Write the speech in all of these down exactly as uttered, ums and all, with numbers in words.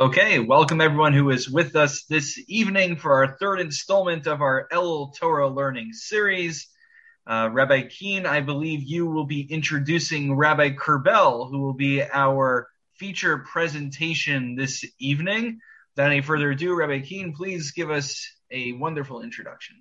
Okay, welcome everyone who is with us this evening for our third installment of our Elul Torah Learning Series. Uh, Rabbi Keen, I believe you will be introducing Rabbi Kerbel, who will be our feature presentation this evening. Without any further ado, Rabbi Keen, please give us a wonderful introduction.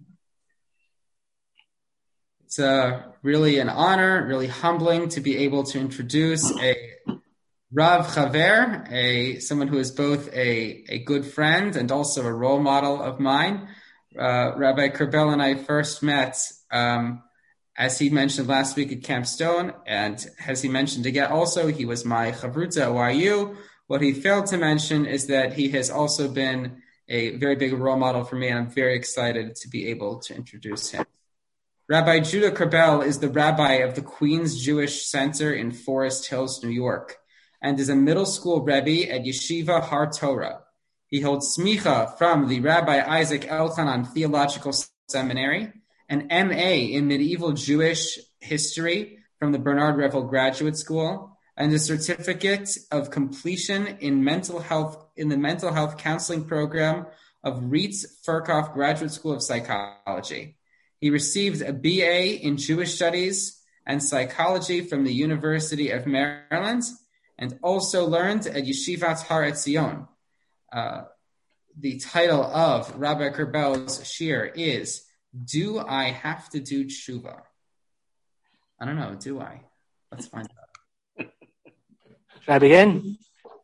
It's uh, really an honor, really humbling to be able to introduce a Rav Chaver, a someone who is both a, a good friend and also a role model of mine. Uh, Rabbi Kerbel and I first met, um, as he mentioned last week at Camp Stone, and as he mentioned again, also he was my Chavruta at Y U. What he failed to mention is that he has also been a very big role model for me, and I'm very excited to be able to introduce him. Rabbi Judah Kerbel is the rabbi of the Queens Jewish Center in Forest Hills, New York, and is a middle school Rebbe at Yeshiva Har Torah. He holds smicha from the Rabbi Isaac Elchanan Theological Seminary, an M A in Medieval Jewish History from the Bernard Revel Graduate School, and a certificate of completion in mental health in the mental health counseling program of Rietz Furkhoff Graduate School of Psychology. He received a B A in Jewish Studies and Psychology from the University of Maryland, and also learned at Yeshivat Har Etzion. Uh, the title of Rabbi Kerbel's shir is, Do I Have to Do Tshuva? I don't know, do I? Let's find out. Should I begin?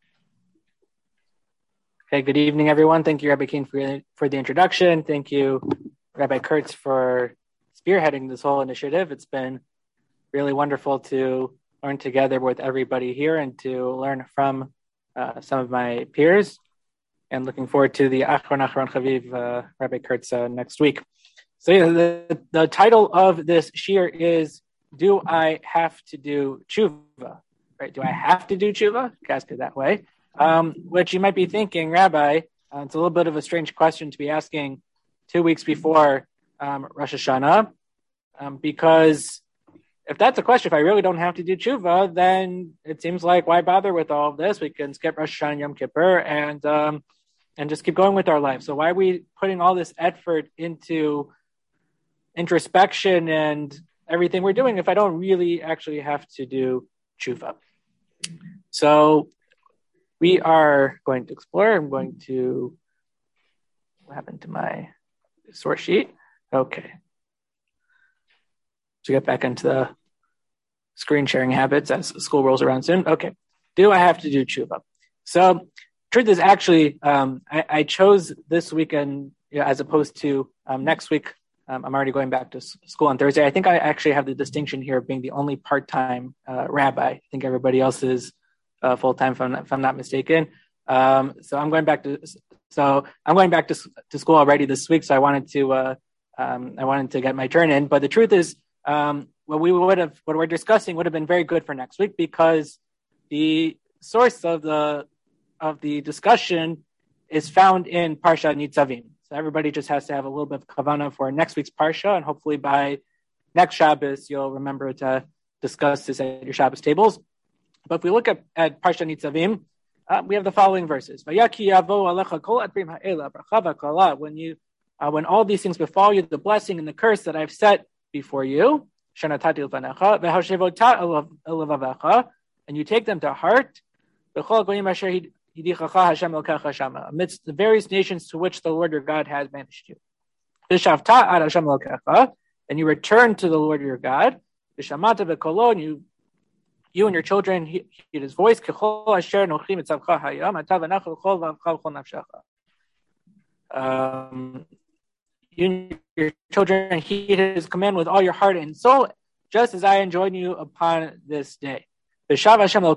Okay, good evening, everyone. Thank you, Rabbi King, for, for the introduction. Thank you, Rabbi Kurtz, for spearheading this whole initiative. It's been really wonderful to learn together with everybody here and to learn from uh, some of my peers, and looking forward to the Achron Achron Chaviv uh, Rabbi Kurtz uh, next week. So yeah, the, the title of this shir is, Do I Have to Do Tshuva? Right? Do I have to do Tshuva? Ask it that way. Um, which you might be thinking, Rabbi, uh, it's a little bit of a strange question to be asking two weeks before um, Rosh Hashanah, um, because if that's a question, if I really don't have to do tshuva, then it seems like, why bother with all of this? We can skip Rosh Hashanah, Yom Kippur, and um, and just keep going with our life. So why are we putting all this effort into introspection and everything we're doing if I don't really actually have to do tshuva? So we are going to explore. I'm going to, what happened to my source sheet? Okay. To get back into the screen sharing habits as school rolls around soon. Okay. Do I have to do tshuva? So truth is actually, um, I, I chose this weekend, you know, as opposed to um, next week. Um, I'm already going back to s- school on Thursday. I think I actually have the distinction here of being the only part-time uh, rabbi. I think everybody else is uh, full-time, if I'm not, if I'm not mistaken. Um, so I'm going back to, so I'm going back to, to school already this week. So I wanted to, uh, um, I wanted to get my turn in. But the truth is, um, what we would have, what we're discussing would have been very good for next week, because the source of the of the discussion is found in Parsha Nitzavim. So everybody just has to have a little bit of kavana for next week's Parsha, and hopefully by next Shabbos you'll remember to discuss this at your Shabbos tables. But if we look at, at Parsha Nitzavim, uh, we have the following verses: When you, uh, when all these things befall you, the blessing and the curse that I've set before you, and you take them to heart, amidst the various nations to which the Lord your God has banished you. And you return to the Lord your God, and you, you and your children hear his voice. Um, You and your children heed his command with all your heart and soul, just as I enjoined you upon this day. So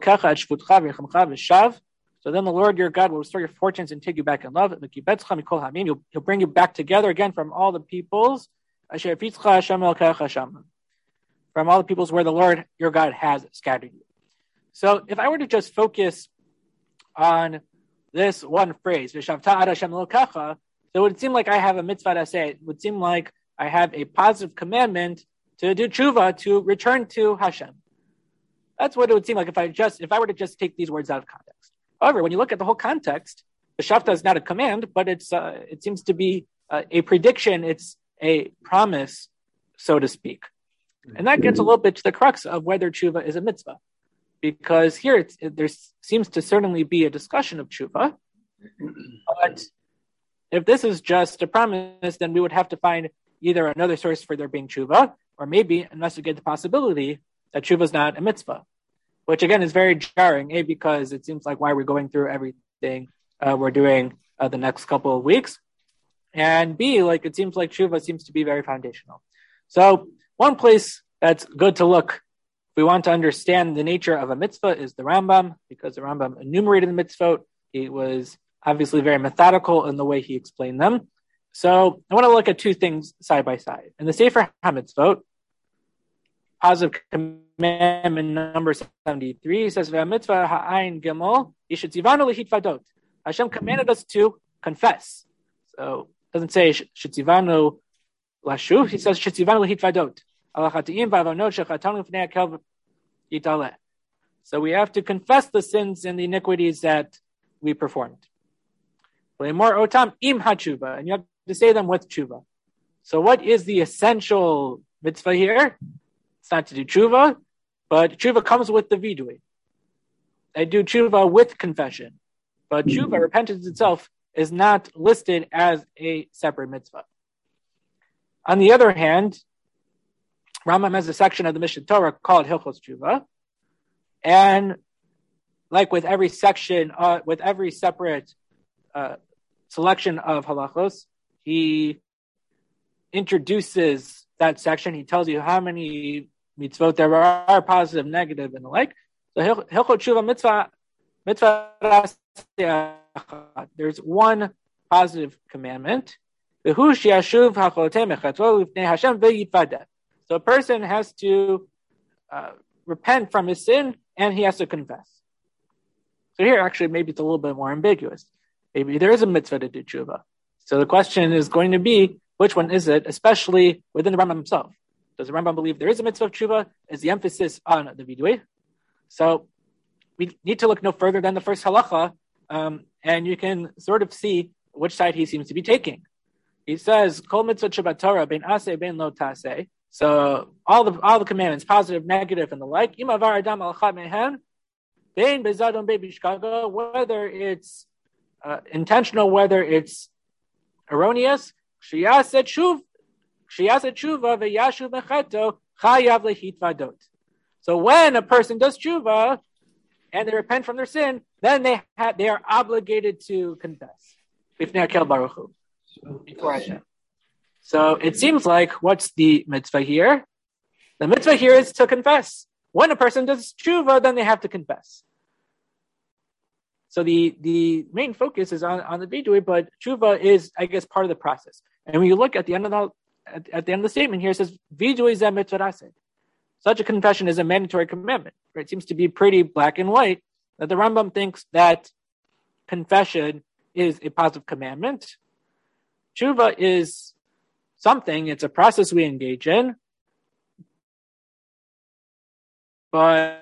then the Lord your God will restore your fortunes and take you back in love. He'll, he'll bring you back together again from all the peoples, from all the peoples where the Lord your God has scattered you. So if I were to just focus on this one phrase, so it would seem like I have a mitzvah to say. It would seem like I have a positive commandment to do tshuva, to return to Hashem. That's what it would seem like if I just, if I were to just take these words out of context. However, when you look at the whole context, V'shavta is not a command, but it's uh, it seems to be uh, a prediction. It's a promise, so to speak. And that gets a little bit to the crux of whether tshuva is a mitzvah. Because here it's, it, there seems to certainly be a discussion of tshuva. But if this is just a promise, then we would have to find either another source for there being tshuva, or maybe investigate the possibility that tshuva is not a mitzvah. Which again is very jarring, A, because it seems like why we're going through everything uh, we're doing uh, the next couple of weeks. And B, like it seems like tshuva seems to be very foundational. So one place that's good to look if we want to understand the nature of a mitzvah is the Rambam, because the Rambam enumerated the mitzvot. He was obviously very methodical in the way he explained them. So I want to look at two things side by side. In the Sefer HaMitzvot, positive commandment number seventy-three says, "V'mitzvah ha'ayin gimel yishitzivanu lehitvadot." Hashem commanded us to confess. So it doesn't say shitzivanu lashuv. He says shitzivanu lehitvadot. So we have to confess the sins and the iniquities that we performed. And you have to say them with tshuva. So what is the essential mitzvah here? It's not to do tshuva, but tshuva comes with the vidui. I do tshuva with confession. But tshuva, repentance itself, is not listed as a separate mitzvah. On the other hand, Rambam has a section of the Mishneh Torah called Hilchos Tshuva, and like with every section, uh, with every separate uh, selection of halachos, he introduces that section. He tells you how many mitzvot there are, positive, negative, and the like. So Hilchos Tshuva mitzvah, mitzvah, there's one positive commandment. So a person has to uh, repent from his sin, and he has to confess. So here, actually, maybe it's a little bit more ambiguous. Maybe there is a mitzvah to do tshuva. So the question is going to be, which one is it, especially within the Rambam himself? Does the Rambam believe there is a mitzvah of tshuva? Is the emphasis on the vidui? So we need to look no further than the first halacha, um, and you can sort of see which side he seems to be taking. He says, "Kol mitzvah Shabbat Torah ben aseh ben lo taseh." So all the all the commandments, positive, negative, and the like. Imavar adam al chad mehen, bein bezadon bebishkaga, whether it's uh, intentional, whether it's erroneous. Shiyaseh shuv, shiyaseh shuva v'yashuv mechato chayav lehitvadot. So when a person does tshuva and they repent from their sin, then they ha- they are obligated to confess bifnei Hakel Baruch Hu, before Hashem. So it seems like, what's the mitzvah here? The mitzvah here is to confess. When a person does tshuva, then they have to confess. So the, the main focus is on, on the vidui, but tshuva is, I guess, part of the process. And when you look at the end of the, at, at the end of the statement here, it says, vidui zeh mitzvah aseh. Such a confession is a mandatory commandment. Right? It seems to be pretty black and white that the Rambam thinks that confession is a positive commandment. Tshuva is something, it's a process we engage in, but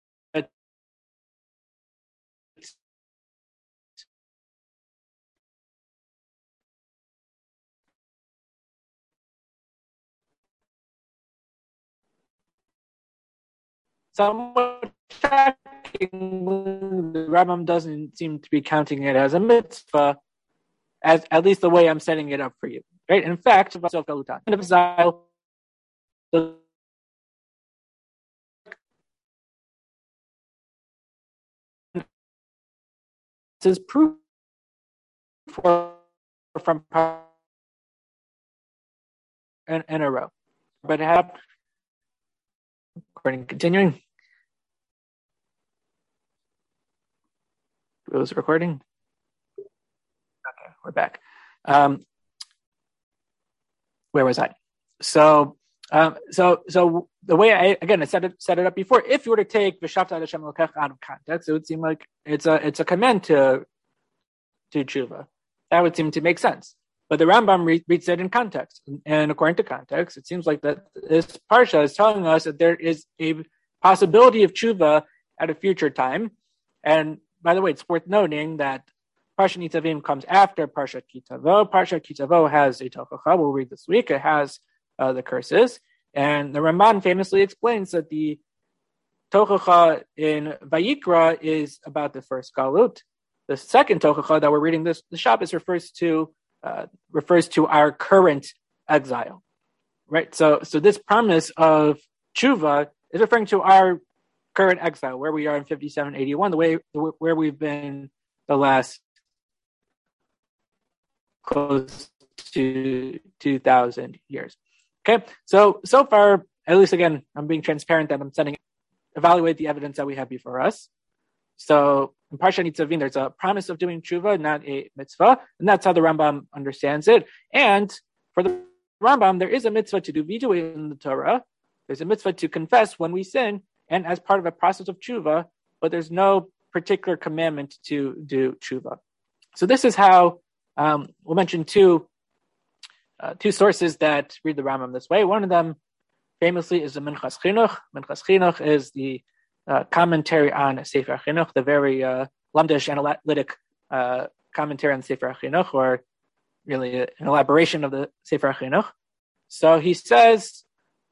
somewhat shocking, the Rambam doesn't seem to be counting it as a mitzvah, as at least the way I'm setting it up for you. Right? In fact, the is proof for, from in, in a row. But have recording continuing. It was recording. Okay, we're back. Um, Where was I? So, um, so, so the way I again I set it set it up before. If you were to take V'shavta Hashem Elokecha out of context, it would seem like it's a it's a command to to tshuva. That would seem to make sense. But the Rambam re- reads it in context, and according to context, it seems like that this parsha is telling us that there is a possibility of tshuva at a future time. And by the way, it's worth noting that Parsha Nitzavim comes after Parsha Kitavo. Parsha Kitavo has a tochacha. We'll read this week. It has uh, the curses. And the Ramban famously explains that the tochacha in Vayikra is about the first galut. The second tochacha that we're reading this, the Shabbos refers to uh, refers to our current exile, right? So, so this promise of tshuva is referring to our current exile, where we are in fifty-seven eighty-one, the way where we've been the last close to two thousand years. Okay, so so far, at least again, I'm being transparent that I'm sending evaluate the evidence that we have before us. So in Parsha Nitzavim, there's a promise of doing tshuva, not a mitzvah, and that's how the Rambam understands it. And for the Rambam, there is a mitzvah to do vidui in the Torah. There's a mitzvah to confess when we sin, and as part of a process of tshuva, but there's no particular commandment to do tshuva. So this is how um, we'll mention two uh, two sources that read the Rambam this way. One of them famously is the Minchas Chinuch. Minchas Chinuch is the uh, commentary on Sefer Chinuch, the very uh, lamdish analytic uh, commentary on Sefer Chinuch, or really an elaboration of the Sefer Chinuch. So he says,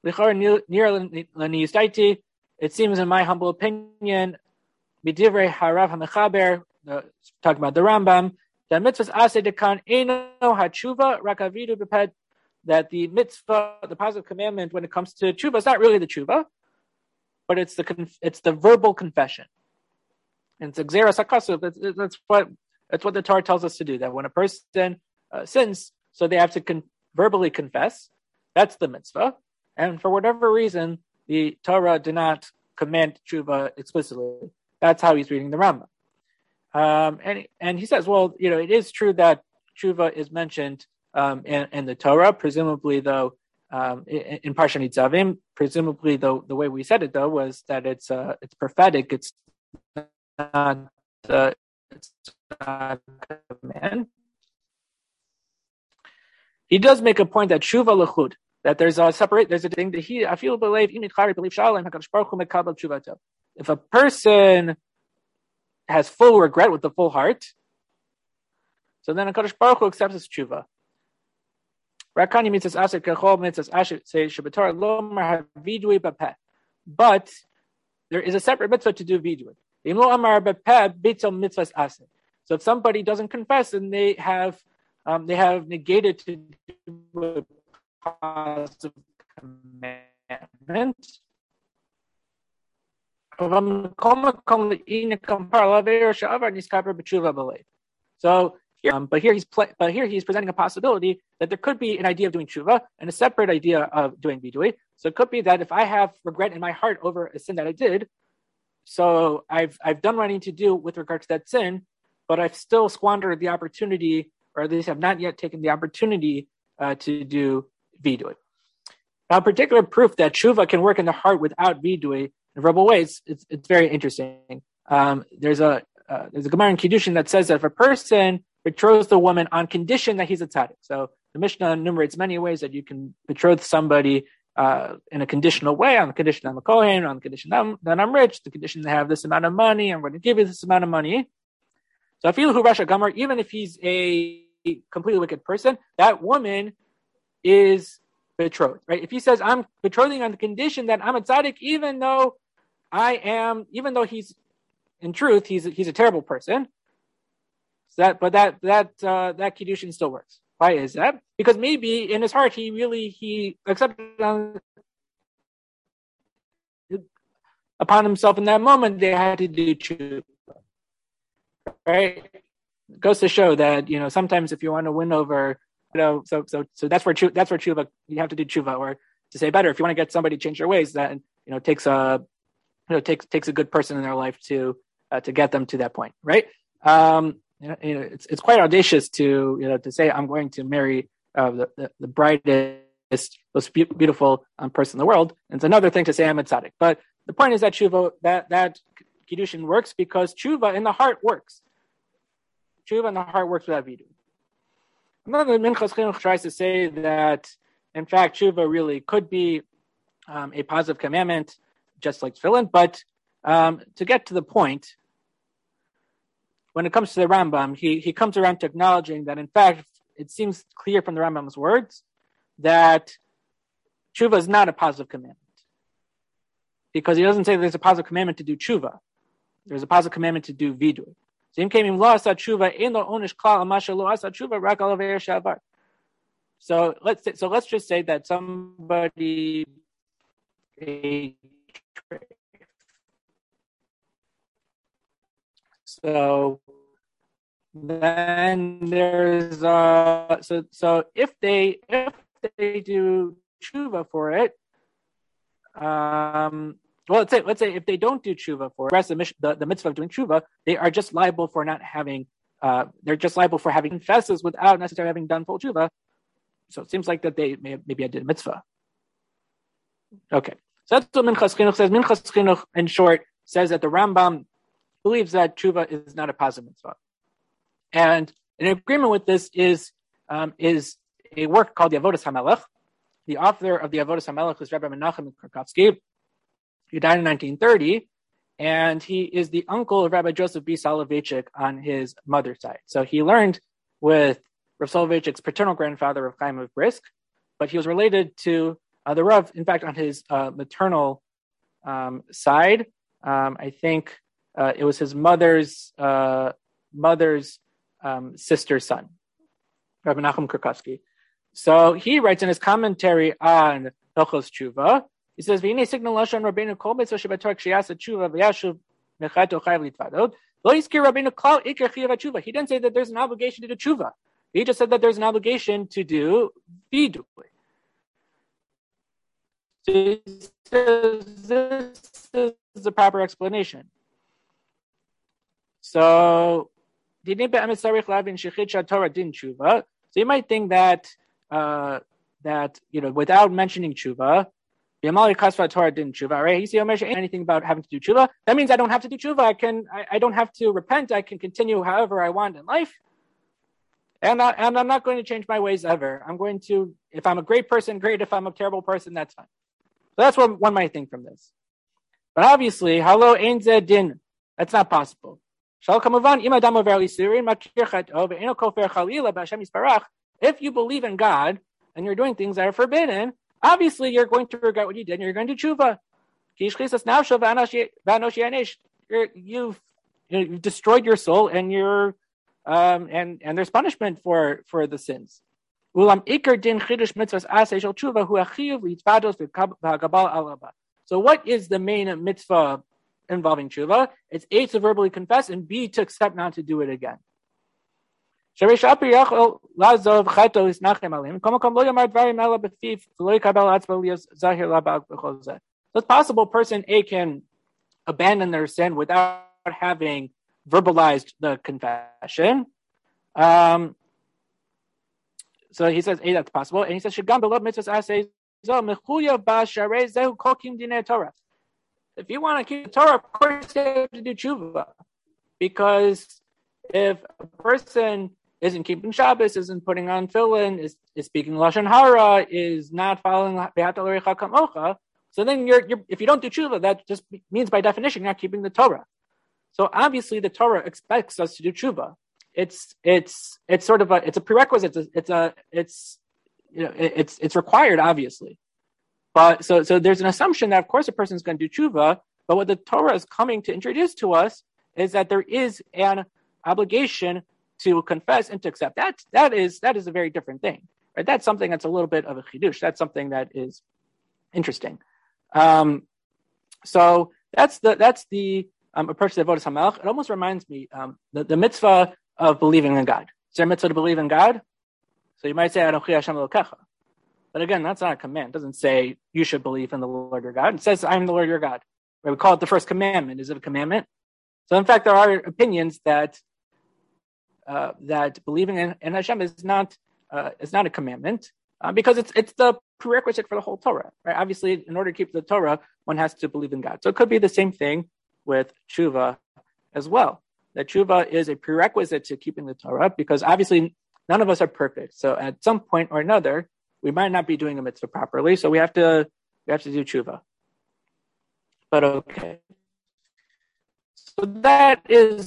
it seems, in my humble opinion, B'divrei Harav HaMechaber, uh, talking about the Rambam, that mitzvahs aseh dekan eino hatshuva rak avidu b'ped, that the mitzvah, the positive commandment when it comes to tshuva, is not really the tshuva, but it's the conf- it's the verbal confession. And it's gzeras hakasuv. That's, that's what that's what the Torah tells us to do. That when a person uh, sins, so they have to con- verbally confess. That's the mitzvah. And for whatever reason, the Torah did not command tshuva explicitly. That's how he's reading the Rambam. Um, and and he says, well, you know, it is true that tshuva is mentioned um, in, in the Torah, presumably, though, um, in, in Parsha Nitzavim, presumably, though, the way we said it, though, was that it's uh, it's prophetic. It's not, uh, it's not a command. He does make a point that tshuva lechud, that there's a separate, there's a thing that he, I feel believe, believe shalom, HaKadosh Baruch Hu mekabel tshuvato. If a person has full regret with the full heart, so then HaKadosh Baruch Hu accepts his tshuva. Rakani mitzvahs asher kechol mitzvahs asher say shebetorah lo mar havidui b'peh. But there is a separate mitzvah to do vidui. Im lo amar b'peh bitzal mitzvahs asher. So if somebody doesn't confess, and they have um, they have negated to do a positive commandment. So, um, but here he's pl- but here he's presenting a possibility that there could be an idea of doing tshuva and a separate idea of doing vidui. So it could be that if I have regret in my heart over a sin that I did, so I've I've done what I need to do with regard to that sin, but I've still squandered the opportunity, or at least have not yet taken the opportunity uh, to do vidui. Now, particular proof that tshuva can work in the heart without vidui in verbal ways, it's it's very interesting. Um, there's a uh, there's a Gemara in Kiddushin that says that if a person betroths the woman on condition that he's a tzaddik, so the Mishnah enumerates many ways that you can betroth somebody uh, in a conditional way, on the condition that I'm a Kohen, on the condition that I'm, that I'm rich, the condition to have this amount of money, I'm going to give you this amount of money. So afilu hu rasha gamar, even if he's a completely wicked person, that woman is betrothed, right? If he says, I'm betrothing on the condition that I'm a tzaddik, even though I am, even though he's, in truth, he's he's a terrible person. So that, but that that uh, that kiddushin still works. Why is that? Because maybe in his heart he really he accepted on, upon himself in that moment they had to do tshuva, right? It goes to show that, you know, sometimes if you want to win over, you know, so so so that's where tshuva, that's where tshuva, you have to do tshuva, or to say better, if you want to get somebody to change their ways, that, you know, takes a you know takes takes a good person in their life to uh, to get them to that point, right? Um, you know, it's it's quite audacious to you know to say I'm going to marry uh, the, the the brightest, most be- beautiful um, person in the world. And it's another thing to say I'm a tzaddik. But the point is that tshuva, that that kiddushin works because tshuva in the heart works. Tshuva in the heart works without vidui. Another Minchas Chinuch tries to say that, in fact, tshuva really could be um, a positive commandment, just like tefillin. But um, to get to the point, when it comes to the Rambam, he, he comes around to acknowledging that, in fact, it seems clear from the Rambam's words that tshuva is not a positive commandment. Because he doesn't say there's a positive commandment to do tshuva. There's a positive commandment to do vidui. So let's say, so let's just say that somebody paid trade. So then there's uh so so if they if they do tshuva for it, um well let's say let's say if they don't do tshuva for it, the, the, the mitzvah of doing tshuva, they are just liable for not having uh they're just liable for having confesses without necessarily having done full tshuva. So it seems like that they may maybe I did a mitzvah. Okay, so that's what Minchas Chinuch says. Minchas Chinuch, in short, says that the Rambam believes that tshuva is not a positive mitzvah. And in agreement with this is um, is a work called the Avodas HaMelech. The author of the Avodas HaMelech is Rabbi Menachem Krakowski. He died in nineteen thirty, and he is the uncle of Rabbi Joseph B. Soloveitchik on his mother's side. So he learned with Rav Soloveitchik's paternal grandfather, Rav Chaim of Brisk, but he was related to uh, the Rav, in fact, on his uh, maternal um, side. Um, I think uh, it was his mother's uh, mother's um, sister's son, Rabbi Menachem Krakowski. So he writes in his commentary on Hilchos Tshuva, he says, "V'hinei signal lashon Rabbeinu kol mitzvah shebatorah k'sheyasa tshuva v'yashuv mechato chayv litvadod lo yizkir Rabbeinu klal ikar chiyuv tshuva." He didn't say that there's an obligation to do tshuva. He just said that there's an obligation to do vidui. So he says this is the proper explanation. So, so you might think that uh, that you know without mentioning tshuva, Torah didn't tshuva, right? He's not mentioning anything about having to do tshuva. That means I don't have to do tshuva. I can I, I don't have to repent. I can continue however I want in life. And, I, and I'm not going to change my ways ever. I'm going to, if I'm a great person, great. If I'm a terrible person, that's fine. So that's what one might think from this. But obviously, halo ein zeh din. That's not possible. If you believe in God and you're doing things that are forbidden, obviously you're going to regret what you did and you're going to do tshuva. You've, you've destroyed your soul and you're Um, and, and there's punishment for, for the sins. So what is the main mitzvah involving tshuva? It's A, to verbally confess, and B, to accept not to do it again. So it's possible person A can abandon their sin without having verbalized the confession. Um, so he says, hey, that's possible. And he says, Shagam below mitzvahs asay zo mechuya b'sharei zehu kokim dinei Torah. If you want to keep the Torah, of course you have to do tshuva. Because if a person isn't keeping Shabbos, isn't putting on tefillin, is, is speaking Lashon Hara, is not following Be'ata l'recha kamocha, so then you're, you're, if you don't do tshuva, that just means by definition you're not keeping the Torah. So obviously, the Torah expects us to do tshuva. It's it's it's sort of a it's a prerequisite. It's a, it's a it's you know it's it's required, obviously. But so so there's an assumption that of course a person is going to do tshuva. But what the Torah is coming to introduce to us is that there is an obligation to confess and to accept. That that is that is a very different thing, right? That's something that's a little bit of a chidush. That's something that is interesting. Um, so that's the that's the Um, approach to the Avodas HaMelech. It almost reminds me um, the, the mitzvah of believing in God. Is there a mitzvah to believe in God? So you might say, Anochi Hashem Elokecha. But again, that's not a command. It doesn't say you should believe in the Lord your God. It says, I am the Lord your God. Right? We call it the first commandment. Is it a commandment? So in fact, there are opinions that uh, that believing in, in Hashem is not uh, is not a commandment uh, because it's it's the prerequisite for the whole Torah. Right? Obviously, in order to keep the Torah, one has to believe in God. So it could be the same thing with tshuva as well. That tshuva is a prerequisite to keeping the Torah because obviously none of us are perfect. So at some point or another, we might not be doing a mitzvah properly. So we have to we have to do tshuva. But okay. So that is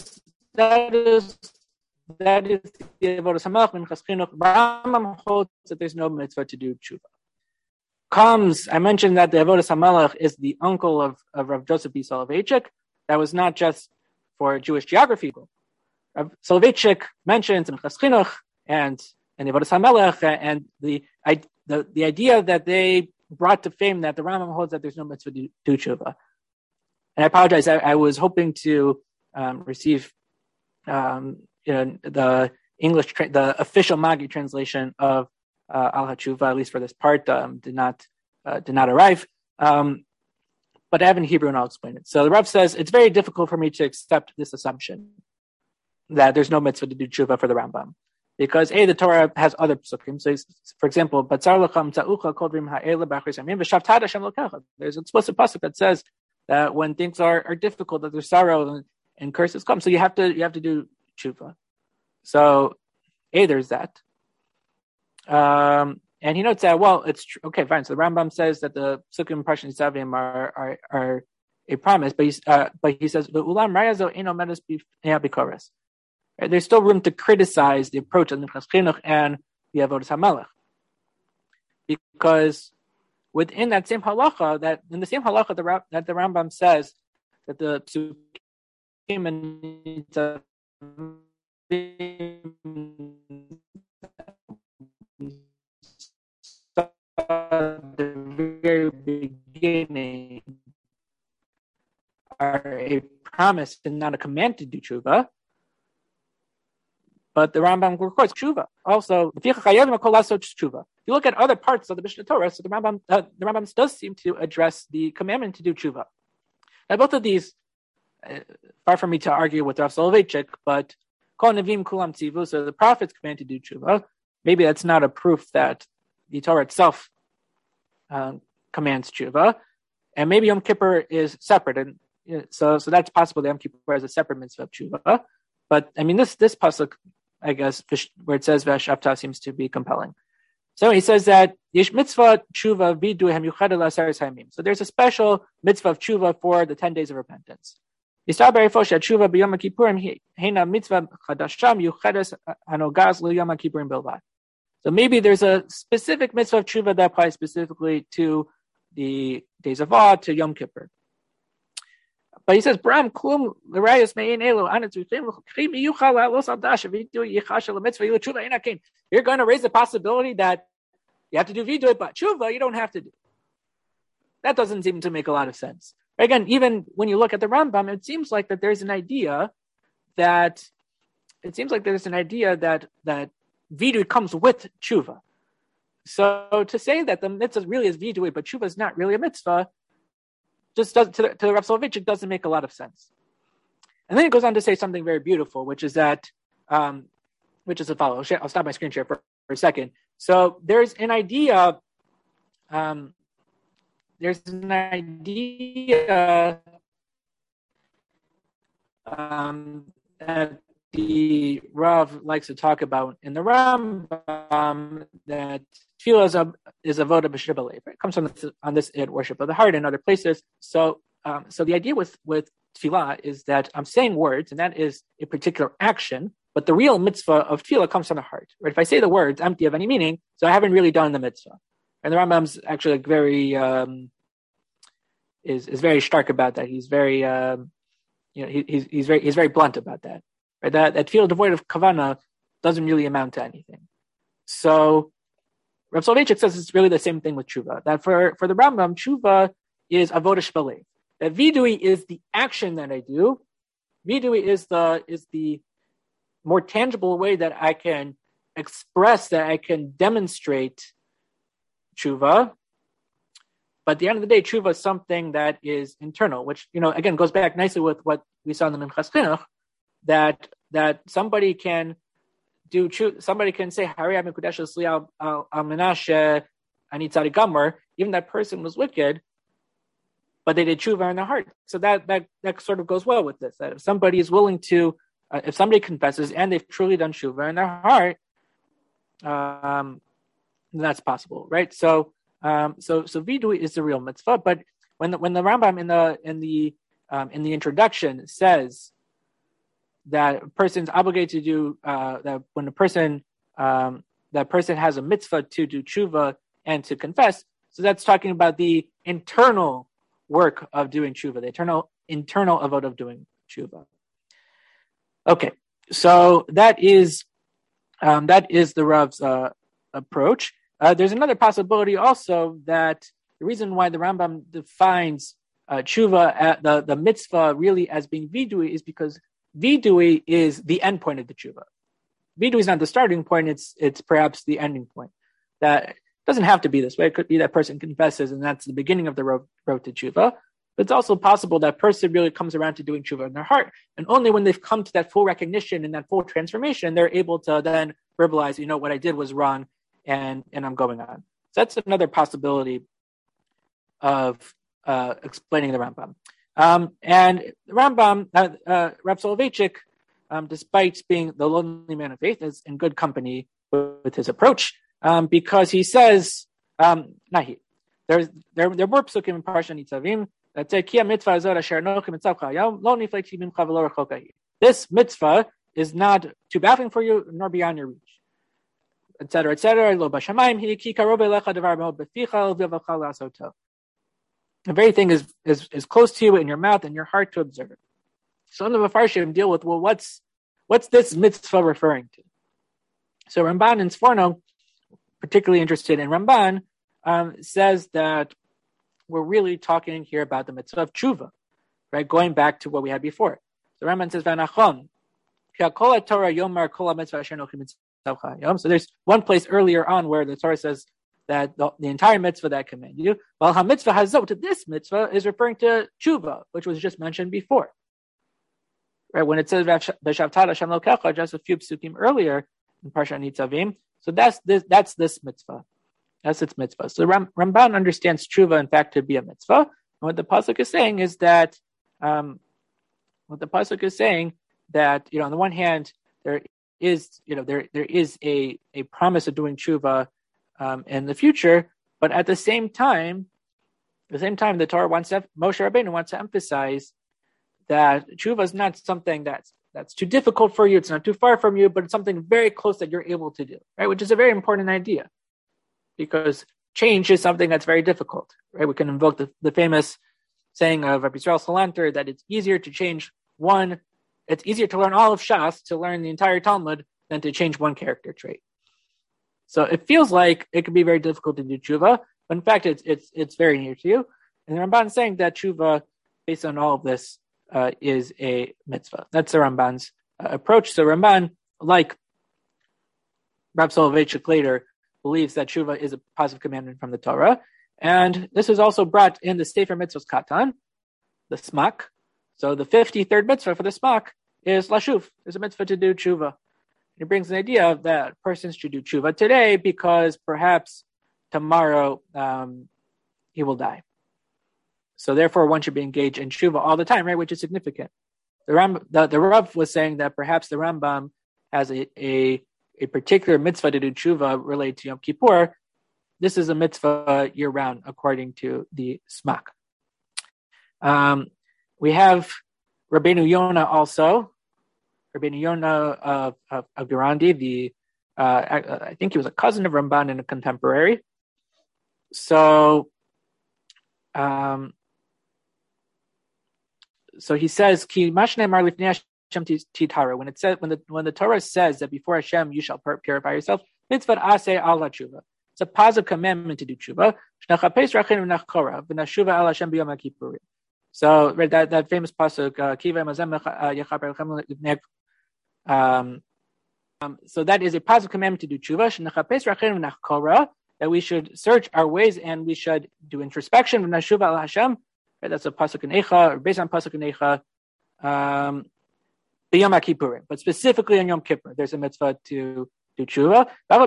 that is that is the avodas hamelech minchas chinuch. Rambam holds that there's no mitzvah to do tshuva. Comes, I mentioned that the avodas hamelech is the uncle of, of Rav Joseph B. Soloveitchik. That was not just for Jewish geography. Rav Soloveitchik mentions minchas chinuch and and the avodas hamelech and the I, the the idea that they brought to fame that the Rambam holds that there's no mitzvah to do tshuva. And I apologize. I, I was hoping to um, receive um, you know, the English, tra- the official Magi translation of uh, Al HaTshuva, at least for this part, um, did not uh, did not arrive. Um, but I have in Hebrew, and I'll explain it. So the Rav says it's very difficult for me to accept this assumption that there's no mitzvah to do tshuva for the Rambam, because a the Torah has other psukim. So, for example, Batzar lacham ta'ucha kol drim ha'ela b'achris yamim v'shavtat Hashem lokecha. There's an explicit pasuk that says that when things are, are difficult, that there's sorrow and, and curses come. So you have to you have to do tshuva. So, a there's that. Um, and he notes that, well, it's tr- okay, fine. So the Rambam says that the psukim Parshat Nitzavim are, are are a promise, but he's uh, but he says the ulam rayazo eno medes b'koros. There's still room to criticize the approach of the minchas chinuch and the avodas hamelech, because within that same halacha, that in the same halacha the, that the Rambam says that the psukim and the very beginning are a promise and not a command to do tshuva. But the Rambam records tshuva. Also, if you look at other parts of the Mishnah Torah, so the Rambam, uh, the Rambam does seem to address the commandment to do tshuva. Now, both of these, uh, far from me to argue with Rav Soloveitchik, but Kol Nevim Kulam Tzivu, so the prophets command to do tshuva. Maybe that's not a proof that the Torah itself uh, commands tshuva, and maybe Yom Kippur is separate, and you know, so so that's possible that Yom Kippur has a separate mitzvah of tshuva. But I mean, this this pasuk, I guess, where it says V'Shavta seems to be compelling. So he says that Yesh mitzvah tshuva vidu hem yuchad l'aseret hayamim. So there's a special mitzvah of tshuva for the ten days of repentance. Yistaber ifosha tshuva b'Yom Kippurim heina mitzvah chadasham yuchadas hanogaz l'Yom Kippurim bilvad. So maybe there's a specific mitzvah of tshuva that applies specifically to the days of awe, to Yom Kippur. But he says, "Bram klum l'rayos mein elu anatzrichim l'chim yuchal la'los al dash v'yidu yichasha l'mitzvah yilu tshuva einakin." You're going to raise the possibility that you have to do vidu, but tshuva you don't have to do. That doesn't seem to make a lot of sense. Again, even when you look at the Rambam, it seems like that there's an idea that it seems like there's an idea that that vidu comes with tshuva. So to say that the mitzvah really is vidu, but tshuva is not really a mitzvah, just does, to, to Rav Soloveitchik doesn't make a lot of sense. And then it goes on to say something very beautiful, which is that, um, which is the following. I'll stop my screen share for, for a second. So there's an idea, um, there's an idea um, that the Rav likes to talk about in the Rambam, that tefillah is a is a voda b'shir b'lev. It comes from this, on this id, worship of the heart, and other places. So, um, so the idea with with tefillah is that I'm saying words, and that is a particular action. But the real mitzvah of tefillah comes from the heart. Right? If I say the words empty of any meaning, so I haven't really done the mitzvah. And the Rambam's actually like very um, is is very stark about that. He's very um, you know he, he's he's very he's very blunt about that. Right? That that tefillah devoid of kavanah doesn't really amount to anything. So Rav Soloveitchik says it's really the same thing with tshuva. That for, for the Rambam, tshuva is avoda shbalev. That vidui is the action that I do. Vidui is the is the more tangible way that I can express, that I can demonstrate tshuva. But at the end of the day, tshuva is something that is internal, which, you know, again, goes back nicely with what we saw in the Minchas Chinuch, that that somebody can do tshuva, somebody can say, Hari Amikudesh Li al Menashe Ani Tzadik Gomer, even that person was wicked, but they did tshuva in their heart. So that that that sort of goes well with this. That if somebody is willing to, uh, if somebody confesses and they've truly done tshuva in their heart, um, that's possible, right? So, um, so so vidui is the real mitzvah. But when the, when the Rambam in the in the um, in the introduction says that a person's obligated to do, uh, that when a person, um, that person has a mitzvah to do tshuva and to confess. So that's talking about the internal work of doing tshuva, the internal, internal avodah of doing tshuva. Okay, so that is, um, that is the Rav's uh, approach. Uh, there's another possibility also that the reason why the Rambam defines uh, tshuva, at the, the mitzvah really as being vidui is because vidui is the end point of the tshuva. Vidui is not the starting point, it's it's perhaps the ending point. That doesn't have to be this way. It could be that person confesses and that's the beginning of the road, road to tshuva. But it's also possible that person really comes around to doing tshuva in their heart. And only when they've come to that full recognition and that full transformation, they're able to then verbalize, you know, what I did was wrong and, and I'm going on. So that's another possibility of uh, explaining the Rambam. Um, and the Rambam, uh, uh, Rav Soloveitchik, um, despite being the lonely man of faith, is in good company with, with his approach, um, because he says, um, Nahi, there's, there, there were psukim in Parsha Nitzavim that say, Ki mitzvah azor asher nochim mitzavcha hayom, lo niflekti mincha v'lo rechoka hi. This mitzvah is not too baffling for you, nor beyond your reach. Et cetera, et cetera. Lo b'shamayim hi ki karov elecha devar me'od beficha v'yavachal la'asoto. The very thing is, is is close to you in your mouth and your heart to observe it. So in the Mefarshim deal with, well, what's what's this mitzvah referring to? So Ramban and Sforno, particularly interested in Ramban, um, says that we're really talking here about the mitzvah of tshuva, right? Going back to what we had before. So Ramban says, Vanachon, Torah yomar kol mitzvah asher nochim mitzvah. So there's one place earlier on where the Torah says that the, the entire mitzvah that I command you, while ha-mitzvah hazot, this mitzvah is referring to tshuva, which was just mentioned before. Right, when it says B'shavtat Hashem lokecha, just a few psukim earlier in Parsha Nitzavim, so that's this that's this mitzvah. That's its mitzvah. So Ram, Ramban understands tshuva, in fact, to be a mitzvah. And what the pasuk is saying is that, um, what the pasuk is saying that, you know, on the one hand, there is, you know, there there is a a promise of doing tshuva um, in the future, but at the same time, at the same time, the Torah wants to, Moshe Rabbeinu wants to emphasize that tshuva is not something that's that's too difficult for you. It's not too far from you, but it's something very close that you're able to do, right? Which is a very important idea, because change is something that's very difficult, right? We can invoke the, the famous saying of Rabbi Yisrael Salanter that it's easier to change one, it's easier to learn all of Shas, to learn the entire Talmud, than to change one character trait. So it feels like it can be very difficult to do tshuva, but in fact, it's it's it's very near to you. And the Ramban is saying that tshuva, based on all of this, uh, is a mitzvah. That's the Ramban's uh, approach. So Ramban, like Rav Soloveitchik later, believes that tshuva is a positive commandment from the Torah. And this is also brought in the Sefer Mitzvos Katan, the Smak. So the fifty-third mitzvah for the Smak is Lashuv. There's a mitzvah to do tshuva. It brings an idea that persons should do tshuva today because perhaps tomorrow um, he will die. So therefore, one should be engaged in tshuva all the time, right? Which is significant. The Ram, the, the Rav was saying that perhaps the Rambam has a, a a particular mitzvah to do tshuva related to Yom Kippur. This is a mitzvah year-round, according to the Smak. Um, we have Rabbeinu Yonah also, Rabbeinu Yonah of, of, of Durandi, the uh, I, I think he was a cousin of Ramban and a contemporary. So, um, so he says, "Ki mashne mar lifnei Hashem titara." When it says, when the when the Torah says that before Hashem you shall purify yourself, mitzvah aseh al tshuva. It's a positive commandment to do tshuva. So right, that that famous pasuk, um, um, so that is a positive commandment to do tshuva. That we should search our ways and we should do introspection. Right, that's a pasuk in Eicha, or based on pasuk in Eicha. Um, B'Yom Kippurim, but specifically on Yom Kippur, there's a mitzvah to do tshuva.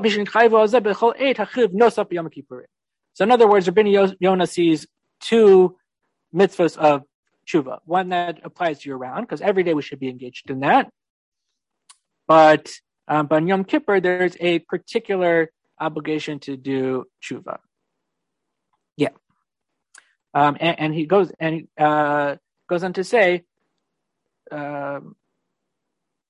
So in other words, Rabbeinu Yonah sees two mitzvahs of tshuva. One that applies year-round, because every day we should be engaged in that. But, um, but on Yom Kippur, there's a particular obligation to do tshuva. Yeah. Um, and, and he goes and uh, goes on to say, um,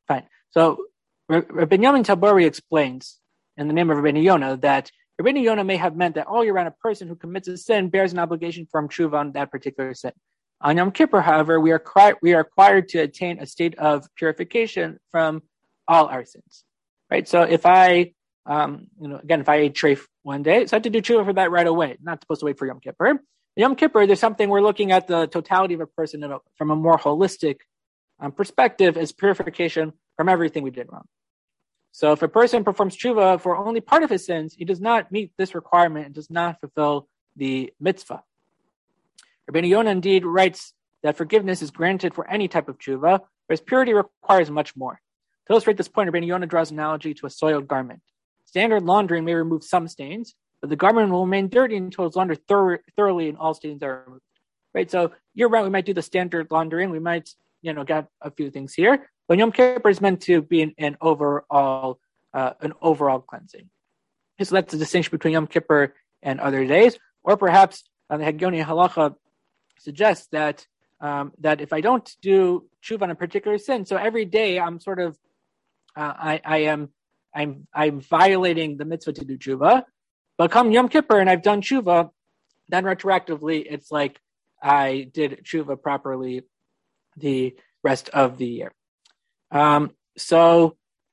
Fine. So Rabbi Yamin Tabori explains in the name of Rabbi Yonah that Rabbi Yonah may have meant that all year round a person who commits a sin bears an obligation from tshuva on that particular sin. On Yom Kippur, however, we are we are required to attain a state of purification from all our sins. Right. So if I, um, you know, again, if I ate treif one day, so I have to do tshuva for that right away. Not supposed to wait for Yom Kippur. Yom Kippur, there's something we're looking at the totality of a person from a more holistic um, perspective as purification from everything we did wrong. So if a person performs tshuva for only part of his sins, he does not meet this requirement and does not fulfill the mitzvah. Rabbeinu Yonah indeed writes that forgiveness is granted for any type of tshuva, whereas purity requires much more. To illustrate this point, Rabbeinu Yonah draws an analogy to a soiled garment. Standard laundering may remove some stains, but the garment will remain dirty until it's laundered thor- thoroughly and all stains are removed. Right? So year round, we might do the standard laundering. We might, you know, get a few things here. But Yom Kippur is meant to be an, an overall, uh, an overall cleansing. So that's the distinction between Yom Kippur and other days. Or perhaps uh, the Hagioni Halacha suggests that um, that if I don't do tshuva on a particular sin, so every day I'm sort of, uh, I, I am, I'm, I'm violating the mitzvah to do tshuva. But come Yom Kippur and I've done tshuva, then retroactively it's like I did tshuva properly the rest of the year. Um, so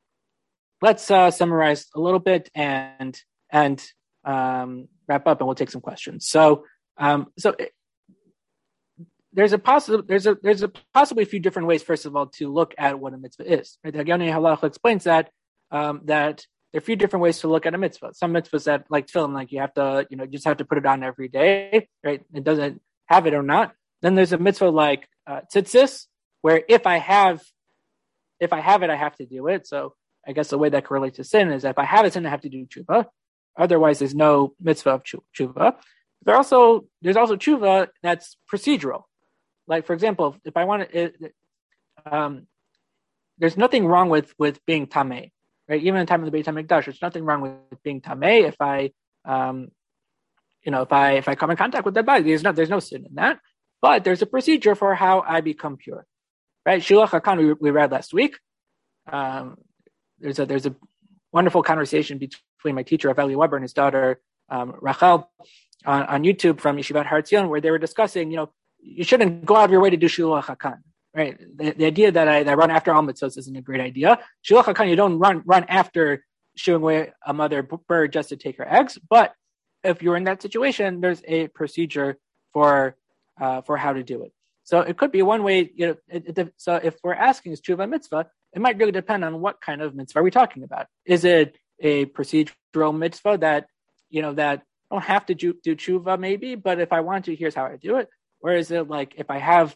let's uh, summarize a little bit and and um, wrap up, and we'll take some questions. So um, so it, there's a possible there's a there's a possibly a few different ways, first of all, to look at what a mitzvah is. Right? The Hagioni Halacha explains that um, that there are a few different ways to look at a mitzvah. Some mitzvahs that, like tefillin, like you have to, you know, you just have to put it on every day, right? It doesn't have it or not. Then there's a mitzvah like uh, tzitzis, where if I have, if I have it, I have to do it. So I guess the way that correlates to sin is that if I have a sin, I have to do tshuva. Otherwise, there's no mitzvah of tshuva. There also there's also tshuva that's procedural. Like for example, if I want to, um, there's nothing wrong with with being tameh. Right, even in the time of the Beit HaMikdash, there's nothing wrong with being tameh. If I, um, you know, if I if I come in contact with that body, there's no there's no sin in that. But there's a procedure for how I become pure. Right, Shiluach HaKan we, we read last week. Um, there's a there's a wonderful conversation between my teacher Aveli Weber and his daughter um, Rachel on, on YouTube from Yeshivat Har Etzion, where they were discussing, you know, you shouldn't go out of your way to do Shiluach HaKan. Right, the, the idea that I, that I run after all mitzvahs isn't a great idea. Shiluach HaKan, you don't run run after shooing away a mother bird just to take her eggs. But if you're in that situation, there's a procedure for uh, for how to do it. So it could be one way. You know, it, it, so if we're asking is tshuva mitzvah, it might really depend on what kind of mitzvah are we talking about. Is it a procedural mitzvah that you know that I don't have to do, do tshuva maybe, but if I want to, here's how I do it. Or is it like if I have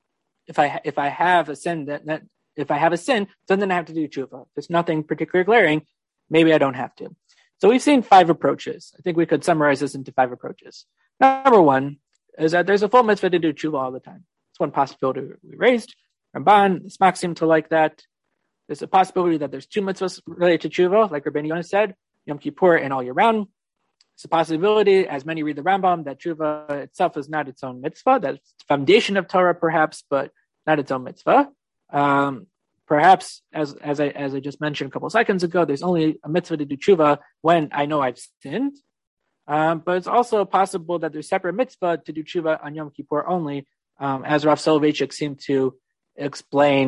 If I if I have a sin that, that if I have a sin, then I have to do tshuva. If there's nothing particularly glaring, maybe I don't have to. So we've seen five approaches. I think we could summarize this into five approaches. Number one is that there's a full mitzvah to do tshuva all the time. It's one possibility we raised. Ramban, Smak seem to like that. There's a possibility that there's two mitzvahs related to tshuva, like Rabbeinu Yonah said, Yom Kippur and all year round. It's a possibility, as many read the Rambam, that tshuva itself is not its own mitzvah. That's the foundation of Torah, perhaps, but not its own mitzvah. Um, perhaps, as as I as I just mentioned a couple of seconds ago, there's only a mitzvah to do tshuva when I know I've sinned. Um, but it's also possible that there's separate mitzvah to do tshuva on Yom Kippur only, um, as Rav Soloveitchik seemed to explain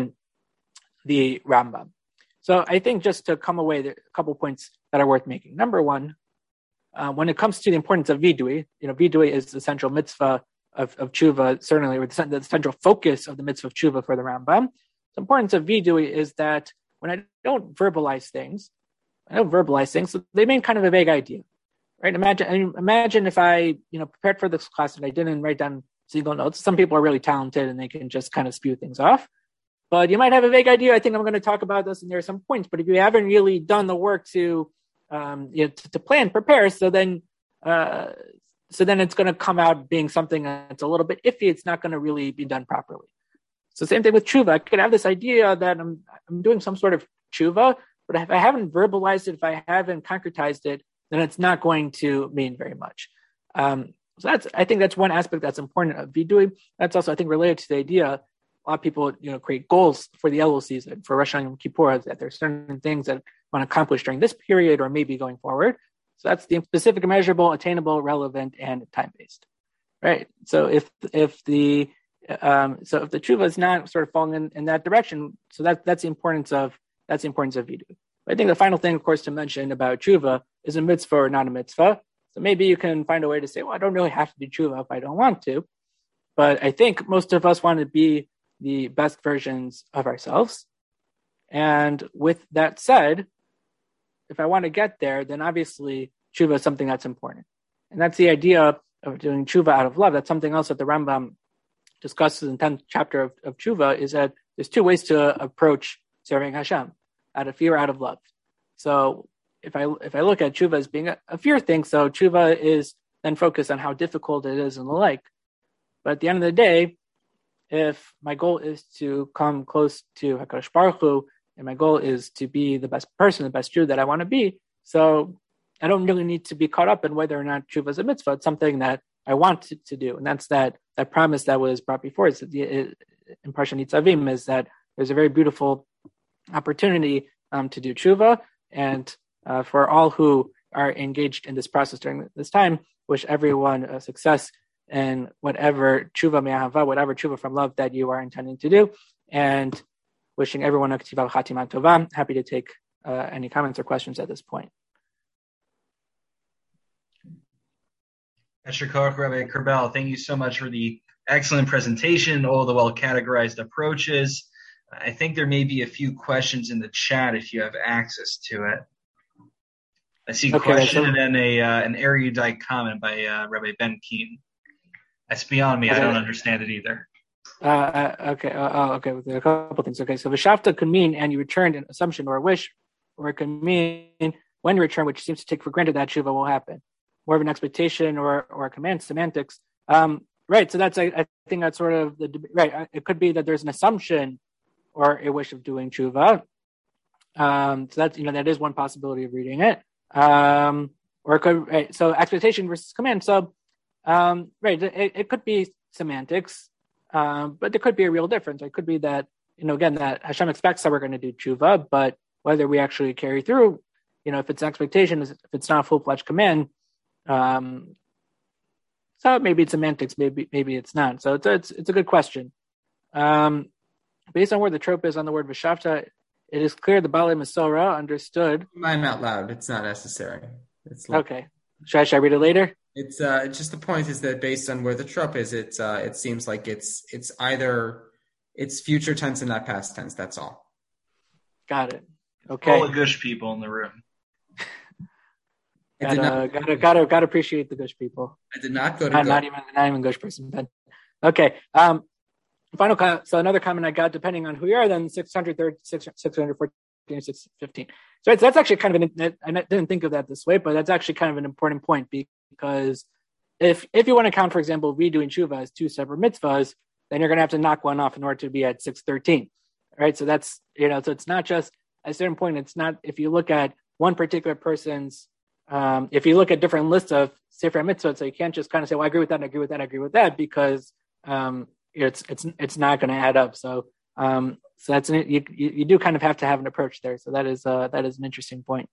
the Rambam. So I think just to come away, there are a couple points that are worth making. Number one, Uh, when it comes to the importance of vidui, you know, vidui is the central mitzvah of, of tshuva, certainly, or the, the central focus of the mitzvah of tshuva for the Rambam. The importance of vidui is that when I don't verbalize things, I don't verbalize things, so they mean kind of a vague idea, right? Imagine, imagine if I, you know, prepared for this class and I didn't write down single notes. Some people are really talented and they can just kind of spew things off. But you might have a vague idea. I think I'm going to talk about this, and there are some points. But if you haven't really done the work to Um, you know, to, to plan, prepare. So then, uh, so then it's going to come out being something that's a little bit iffy. It's not going to really be done properly. So same thing with tshuva. I could have this idea that I'm I'm doing some sort of tshuva, but if I haven't verbalized it, if I haven't concretized it, then it's not going to mean very much. Um, so that's I think that's one aspect that's important of vidui. That's also I think related to the idea a lot of people, you know, create goals for the Elul season, for Rosh Hashanah and Kippur, that there's certain things that want to accomplish during this period or maybe going forward. So that's the specific, measurable, attainable, relevant, and time-based, right? So if if the um, so if the tshuva is not sort of falling in, in that direction, so that that's the importance of that's the importance of vidu. I think the final thing, of course, to mention about tshuva is a mitzvah or not a mitzvah. So maybe you can find a way to say, well, I don't really have to do tshuva if I don't want to. But I think most of us want to be the best versions of ourselves. And with that said, if I want to get there, then obviously tshuva is something that's important. And that's the idea of doing tshuva out of love. That's something else that the Rambam discusses in the tenth chapter of, of tshuva, is that there's two ways to approach serving Hashem, out of fear, out of love. So if I if I look at tshuva as being a, a fear thing, so tshuva is then focused on how difficult it is and the like. But at the end of the day, if my goal is to come close to HaKadosh Baruch Hu, and my goal is to be the best person, the best Jew that I want to be, so I don't really need to be caught up in whether or not tshuva is a mitzvah. It's something that I want to, to do. And that's that that promise that was brought before us in Parshat Nitzavim, is that there's a very beautiful opportunity um, to do tshuva. And uh, for all who are engaged in this process during this time, wish everyone uh, success in whatever tshuva me'ahava, whatever tshuva from love that you are intending to do. And wishing everyone a k'tiva v'chatima tova. Happy to take uh, any comments or questions at this point. Esher Koch, Rabbi Kerbel, thank you so much for the excellent presentation, all the well-categorized approaches. I think there may be a few questions in the chat if you have access to it. I see a okay, question so, and then a, uh, an erudite comment by uh, Rabbi Ben Keen. That's beyond me. Okay. I don't understand it either. Uh, uh, okay, uh, okay, a couple things. Okay, so V'shavta could mean, and you returned an assumption or a wish, or it could mean when you return, which seems to take for granted that tshuva will happen. More of an expectation or or a command, semantics. Um, right, so that's, I, I think that's sort of the, right, it could be that there's an assumption or a wish of doing tshuva. Um, so that's, you know, that is one possibility of reading it. Um, or it could, right, so expectation versus command. So, um, right, it, it could be semantics, um, but there could be a real difference. It could be that, you know, again, that Hashem expects that we're going to do tshuva, but whether we actually carry through, you know, if it's an expectation, if it's not a full-fledged command, um, so maybe it's semantics, maybe maybe it's not. So it's it's, it's a good question. Um, based on where the trope is on the word v'shavta, it is clear the Baalei Masorah understood. Mine out loud. It's not necessary. It's like, okay. Should I, should I read it later? It's uh, just the point is that based on where the trope is, it's uh, it seems like it's it's either it's future tense and not past tense. That's all. Got it. Okay. All the Gush people in the room. Gotta, not, gotta, gotta, gotta appreciate the Gush people. I did not go to not, go. not even, not even Gush person, but okay. Um, final comment. So another comment I got, depending on who you are, then six hundred thirty, six hundred fourteen, six fifteen. So it's, that's actually kind of an, I didn't think of that this way, but that's actually kind of an important point, because if, if you want to count, for example, redoing tshuva as two separate mitzvahs, then you're going to have to knock one off in order to be at six thirteen. Right. So that's, you know, so it's not just at a certain point. It's not, if you look at one particular person's, Um, if you look at different lists of Sefer Mitzvot, so you can't just kind of say, well, I agree with that, I agree with that, I agree with that, because um, it's it's it's not going to add up. So um, so that's an, you, you you do kind of have to have an approach there. So that is uh, that is an interesting point.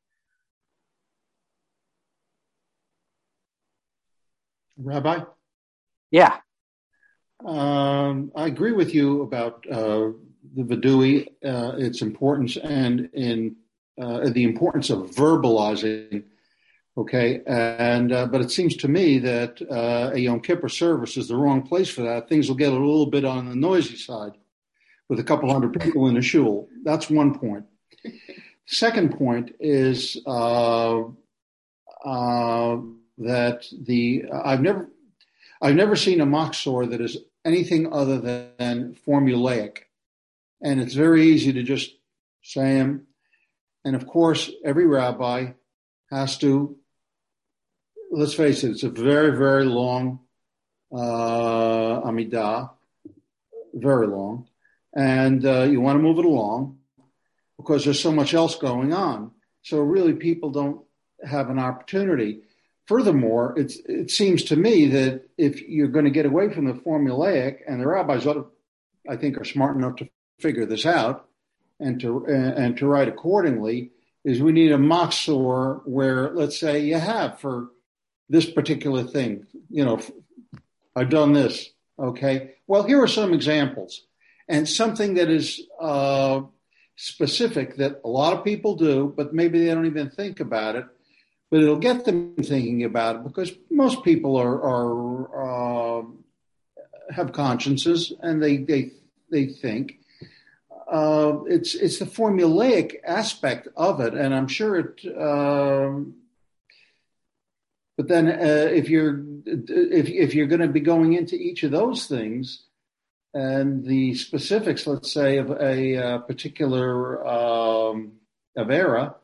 Rabbi? Yeah. Um, I agree with you about uh, the Vidui, uh, its importance, and in uh, the importance of verbalizing. Okay, and uh, but it seems to me that uh, a Yom Kippur service is the wrong place for that. Things will get a little bit on the noisy side with a couple hundred people in a shul. That's one point. Second point is uh, uh, that the I've never I've never seen a machzor that is anything other than formulaic, and it's very easy to just say them. And of course, every rabbi has to. Let's face it, it's a very, very long uh, Amidah, very long. And uh, you want to move it along because there's so much else going on. So really people don't have an opportunity. Furthermore, it's, it seems to me that if you're going to get away from the formulaic, and the rabbis ought to I think, are smart enough to figure this out and to and to write accordingly, is we need a machzor where, let's say, you have for this particular thing, you know, I've done this, okay? Well, here are some examples. And something that is uh, specific that a lot of people do, but maybe they don't even think about it, but it'll get them thinking about it, because most people are, are uh, have consciences and they they they think. Uh, it's it's the formulaic aspect of it, and I'm sure it. Um, but then, uh, if you're if if you're going to be going into each of those things and the specifics, let's say, of a, uh particular um, avera,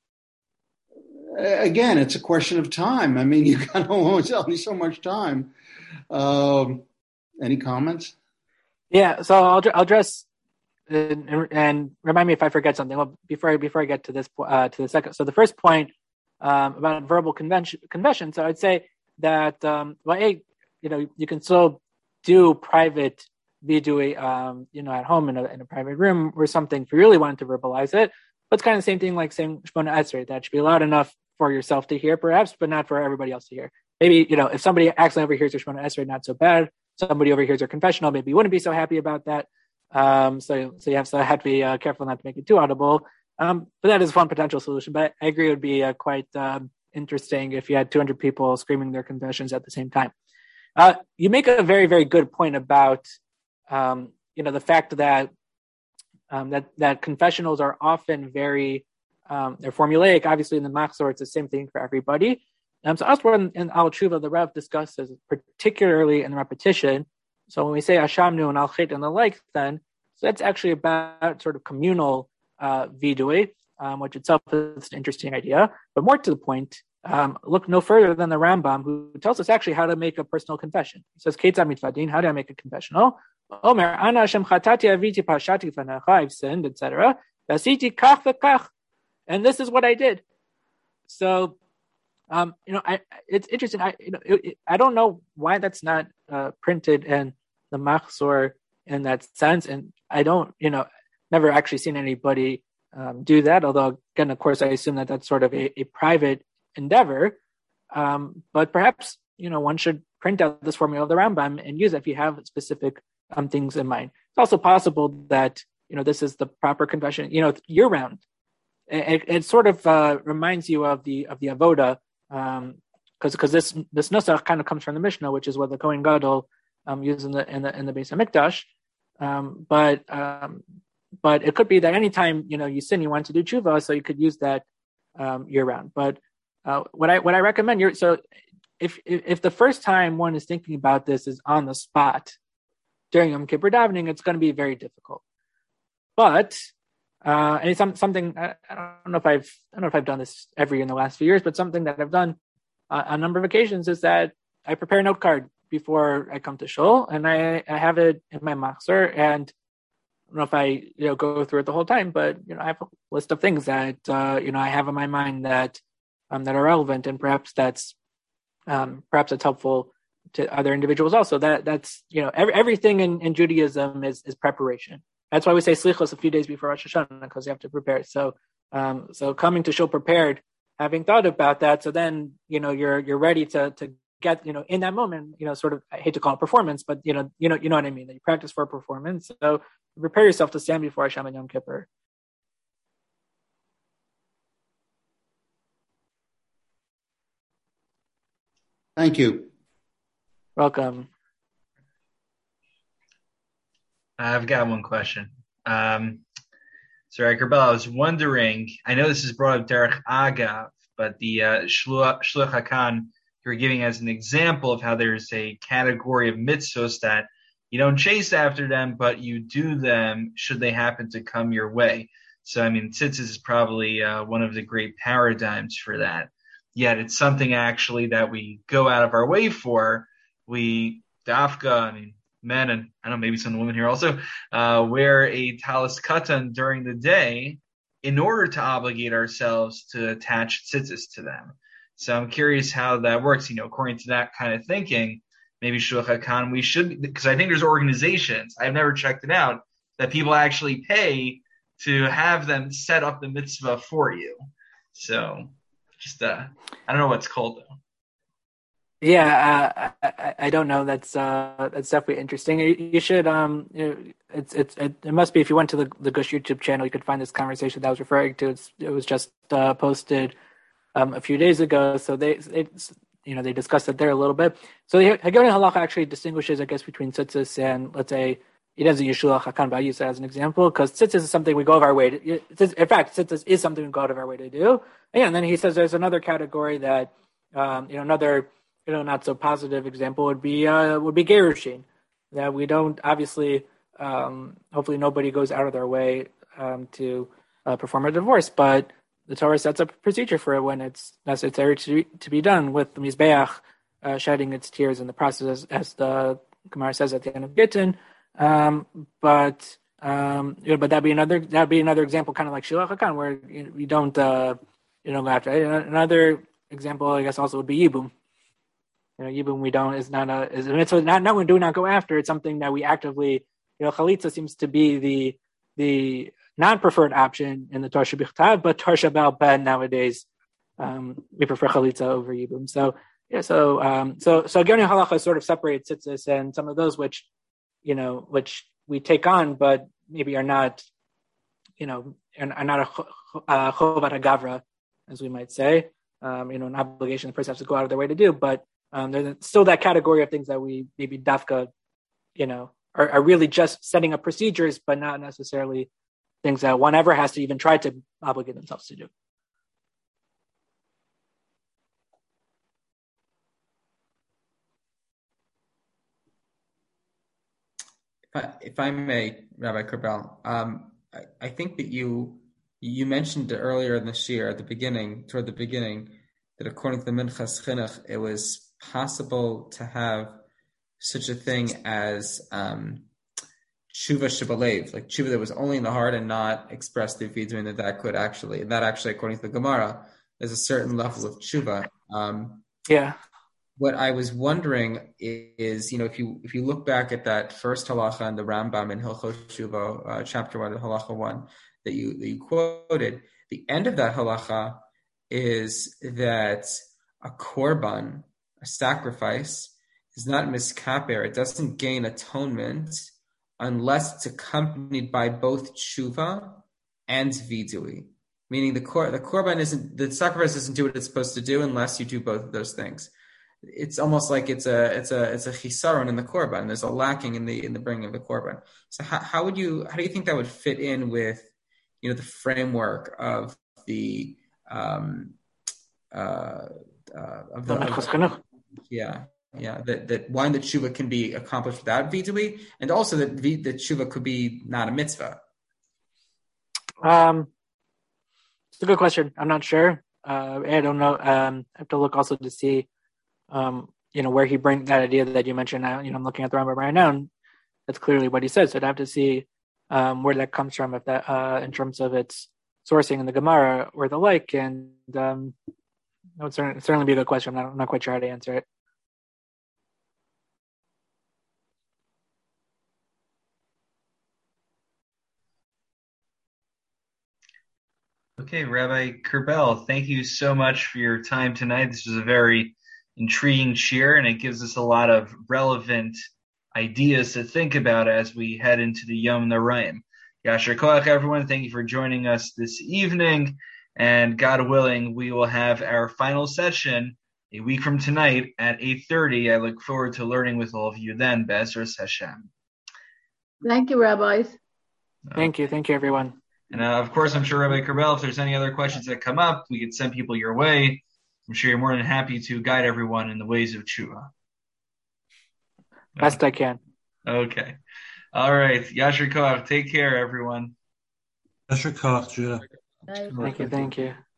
again, it's a question of time. I mean, you got only so much time. Um, any comments? Yeah, so I'll I'll address. And, and remind me if I forget something. Well, before I before I get to this uh, to the second, so the first point um, about verbal convention convention. So I'd say that um, well, a you know you can still do private vidui, um, you know, at home in a in a private room or something if you really wanted to verbalize it. But it's kind of the same thing like saying Shmona Esrei, that should be loud enough for yourself to hear, perhaps, but not for everybody else to hear. Maybe you know if somebody accidentally overhears your Shmona Esrei, not so bad. Somebody overhears your confessional, maybe you wouldn't be so happy about that. Um, so, so you have to have to be uh, careful not to make it too audible. Um, but that is one potential solution. But I agree it would be uh, quite um, interesting if you had two hundred people screaming their confessions at the same time. Uh, you make a very, very good point about, um, you know, the fact that um, that that confessionals are often very um, they're formulaic. Obviously, in the machzor, it's the same thing for everybody. Um, so elsewhere in, in Al Tshuva, the Rav discusses, particularly in the repetition. So when we say Ashamnu and Al-Chit and the like, then, so that's actually about sort of communal uh, vidui, um, which itself is an interesting idea. But more to the point, um, look no further than the Rambam, who tells us actually how to make a personal confession. He says, Ketzad mitvadin, how do I make a confessional? Omer, Ana Hashem chatati aviti pashati fanecha, I've sinned, et cetera. Vasiti kach v'kach. And this is what I did. So, um, you know, I, it's interesting. I, you know, it, it, I don't know why that's not uh, printed in the machzor in that sense, and I don't, you know, never actually seen anybody um, do that. Although, again, of course, I assume that that's sort of a, a private endeavor. Um, but perhaps, you know, one should print out this formula of the Rambam and use it if you have specific um, things in mind. It's also possible that, you know, this is the proper confession, you know, year round. It, it sort of uh, reminds you of the of the avoda. Um, because because this this nusach kind of comes from the Mishnah, which is what the Kohen Gadol um, used in the in the in the Beis Hamikdash. Um, but um, but it could be that anytime you know you sin, you want to do tshuva, so you could use that um, year round. But uh, what I what I recommend you're so if, if if the first time one is thinking about this is on the spot during Yom Kippur davening, it's going to be very difficult. But Uh, and it's some, something, I, I don't know if I've, I don't know if I've done this every year in the last few years, but something that I've done uh, on a number of occasions is that I prepare a note card before I come to shul, and I, I have it in my machzor, and I don't know if I, you know, go through it the whole time, but, you know, I have a list of things that, uh, you know, I have in my mind that, um, that are relevant, and perhaps that's, um, perhaps it's helpful to other individuals also. That, that's, you know, every, everything in, in Judaism is, is preparation. That's why we say slichos a few days before Rosh Hashanah, because you have to prepare. So, um, so coming to shul prepared, having thought about that, so then you know you're you're ready to to get you know in that moment, you know, sort of I hate to call it performance, but you know you know you know what I mean. That you practice for a performance. So prepare yourself to stand before Hashem and Yom Kippur. Thank you. Welcome. I've got one question. Um, so, Kerbel, I was wondering, I know this is brought up Derech Agav, but the uh, Shluch HaKan you're giving as an example of how there's a category of mitzvos that you don't chase after them, but you do them should they happen to come your way. So, I mean, tzitzis is probably uh, one of the great paradigms for that. Yet it's something actually that we go out of our way for. We, dafka, I mean, men, and I don't know, maybe some women here also, uh, wear a talis katan during the day in order to obligate ourselves to attach tzitzis to them. So I'm curious how that works. You know, according to that kind of thinking, maybe Shluch HaKan, we should, because I think there's organizations, I've never checked it out, that people actually pay to have them set up the mitzvah for you. So just, uh, I don't know what it's called though. Yeah, uh, I, I don't know. That's uh, that's definitely interesting. You, you should. Um, you know, it's it's it, it must be if you went to the the Gush YouTube channel, you could find this conversation that I was referring to. It's, it was just uh, posted um, a few days ago. So they, they you know they discussed it there a little bit. So the Haggadah Halacha actually distinguishes, I guess, between tzitzis and, let's say, it doesn't use Shluch HaKan, but I use that as an example because tzitzis is something we go out of our way to. In fact, tzitzis is something we go out of our way to do. And, yeah, and then he says there's another category that um, you know another. You know, not so positive example would be uh, would be gerushin, that we don't obviously. Um, hopefully, nobody goes out of their way um, to uh, perform a divorce, but the Torah sets up a procedure for it when it's necessary to to be done, with the mizbeach uh, shedding its tears in the process, as, as the Gemara says at the end of Gittin. Um, but um, you know, but that'd be another that'd be another example, kind of like Shluch HaKan, where you, know, you don't uh, you know go after it. Another example, I guess, also would be Yibum. You know, Yibum we don't is not a is a mitzvah. Not not we do not go after. It's something that we actively. You know, Chalitza seems to be the the non-preferred option in the Torah Shebichtav, but Torah Shabbat Ben nowadays um, we prefer Chalitza over Yibum. So yeah, so um, so so Goni Halacha sort of separates tzitzis and some of those which you know which we take on, but maybe are not you know are, are not a chovat hagavra, as we might say. Um, you know, an obligation the person has to go out of their way to do, but Um, there's still that category of things that we maybe dafka, you know, are, are really just setting up procedures, but not necessarily things that one ever has to even try to obligate themselves to do. If I, if I may, Rabbi Kerbel, um, I, I think that you you mentioned earlier in the shir at the beginning, toward the beginning, that according to the Minchas Chinuch, it was possible to have such a thing as um, tshuva shebalev, like tshuva that was only in the heart and not expressed through vidui, that that could actually, and that actually, according to the Gemara, there's a certain level of tshuva. Um, yeah. What I was wondering is, you know, if you if you look back at that first halacha in the Rambam in Hilchos Tshuva, uh, chapter one, halacha one, that you that you quoted, the end of that halacha is that a korban, a sacrifice, is not miskaper. It doesn't gain atonement unless it's accompanied by both tshuva and vidui. Meaning the kor, the korban isn't, the sacrifice doesn't do what it's supposed to do unless you do both of those things. It's almost like it's a it's a it's a chisaron in the korban. There's a lacking in the in the bringing of the korban. So how, how would you how do you think that would fit in with you know the framework of the um uh, uh of the, of the Yeah, yeah. That that one, that tshuva can be accomplished without vidui, and also that v, that tshuva could be not a mitzvah. Um, it's a good question. I'm not sure. Uh, I don't know. Um, I have to look also to see, um, you know, where he brings that idea that you mentioned. Now, you know, I'm looking at the Rambam right now, and that's clearly what he says. So I'd have to see um, where that comes from, if that uh, in terms of its sourcing in the Gemara or the like, and. Um, That would certainly, certainly be a good question. I'm not, I'm not quite sure how to answer it. Okay, Rabbi Kerbel, thank you so much for your time tonight. This was a very intriguing shir, and it gives us a lot of relevant ideas to think about as we head into the Yom Narayim. Yasher Koach, everyone. Thank you for joining us this evening. And God willing, we will have our final session a week from tonight at eight thirty. I look forward to learning with all of you then. Be'ezras Hashem. Thank you, rabbis. Thank you. Thank you, everyone. And uh, of course, I'm sure, Rabbi Kerbel, if there's any other questions that come up, we can send people your way. I'm sure you're more than happy to guide everyone in the ways of tshuva. Best uh, I can. Okay. All right. Yasher Koach. Take care, everyone. Yasher Koach, Judah. Bye. Thank you. Thank you.